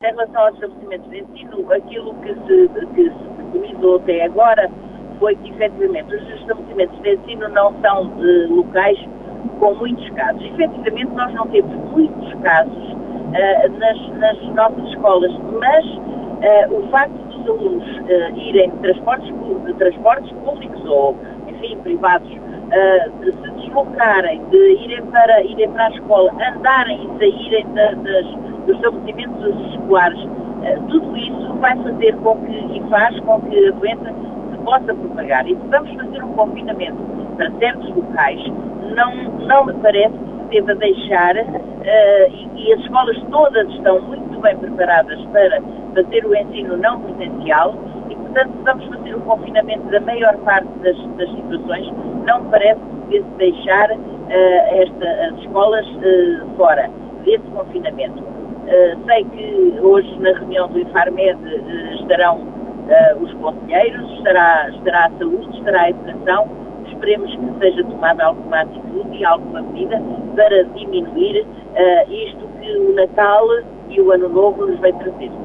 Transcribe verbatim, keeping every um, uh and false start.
Em relação aos estabelecimentos de ensino, aquilo que se, que se preconizou até agora foi que, efetivamente, os estabelecimentos de ensino não são uh, locais com muitos casos. Efetivamente, nós não temos muitos casos uh, nas, nas nossas escolas, mas uh, o facto dos alunos uh, irem de transportes, de transportes públicos ou, enfim, privados, uh, de se deslocarem, de irem para, irem para a escola, andarem e saírem da, das, dos estabelecimentos escolares, uh, tudo isso vai fazer com que, e faz com que a doença se possa propagar. E se vamos fazer um confinamento para certos locais, não, não me parece que se deva deixar, uh, e, e as escolas todas estão muito bem preparadas para fazer o ensino não presencial, e portanto se vamos fazer o confinamento da maior parte das, das situações, não me parece que se deve deixar uh, esta, as escolas uh, fora desse confinamento. Uh, sei que hoje na reunião do Infarmed uh, estarão uh, os conselheiros, estará, estará a saúde, estará a educação. Esperemos que seja tomada alguma atitude e alguma medida para diminuir uh, isto que o Natal e o Ano Novo nos vem trazer.